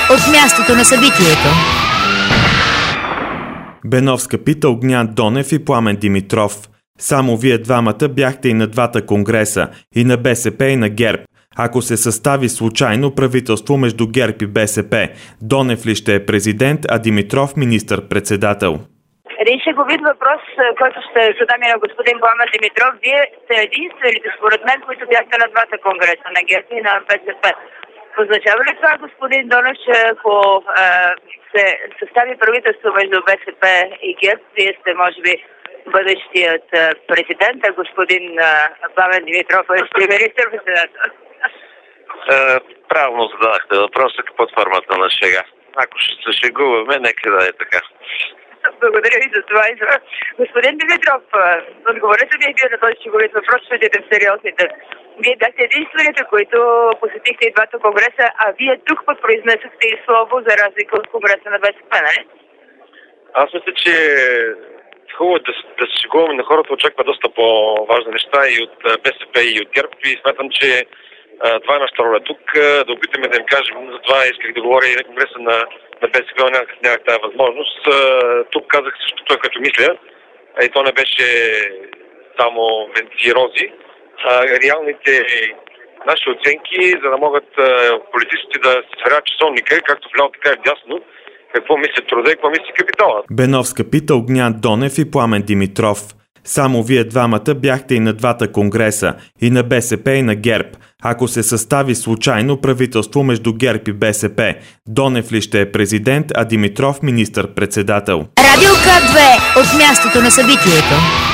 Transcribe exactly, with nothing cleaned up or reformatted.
от мястото на събитието. Беновска пита Огнян Донев и Пламен Димитров. Само вие двамата бяхте и на двата конгреса, и на БСП, и на ГЕРБ. Ако се състави случайно правителство между ГЕРБ и БСП, Донев ли ще е президент, а Димитров министър-председател? Един шеговит въпрос, който ще задам и на господин Пламен Димитров. Вие сте единствените, според мен, които бяхте на двата конгреса, на ГЕРБ и на БСП. Означава ли това, господин Донев, че ако е, се състави правителство между БСП и ГЕРБ, вие сте, може би, бъдещият президент, а господин е, Пламен Димитров е ще министър-председател? Е, правилно зададахте въпроса под формата на шега. Ако ще се шегуваме, нека да е така. Благодаря ви за това. Господин Димитров, отговорете ми вие на този шеговит въпрос, ще бъдете сериозните. Вие бяхте единствените, които посетихте и двата конгреса, а вие тук пък произнесохте и слово за разлика от конгреса на БСП, нали? Аз мисля, че хубаво да, да се шегуваме, на хората очаква доста по-важни неща и от БСП и от ГЕРБ и смятам, че а, това е нашата роля тук, да опитаме да им кажем, затова исках да говоря и на конгреса на, на БСП, но нямах, нямах тази възможност. А, тук казах също това, като мисля, и то не беше само венци и рози, а, реалните наши оценки, за да могат а, политиците да се сверят часовника, както вляво, така и вдясно, какво мисли труда и какво мисли капитала. Беновска пита Огнян Донев и Пламен Димитров. Само вие двамата бяхте и на двата конгреса, и на БСП, и на ГЕРБ. Ако се състави случайно правителство между ГЕРБ и БСП, Донев ли ще е президент, а Димитров министър-председател? Радио К две от мястото на събитието.